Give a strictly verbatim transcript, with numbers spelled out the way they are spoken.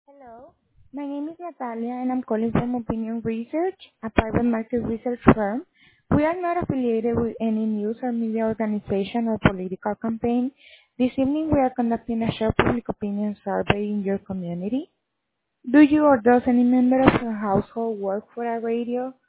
Hello, my name is Natalia and I'm calling from Opinion Research, a private market research firm. We are not affiliated with any news or media organization or political campaign. This evening we are conducting a short public opinion survey in your community. Do you or does any member of your household work for a radio,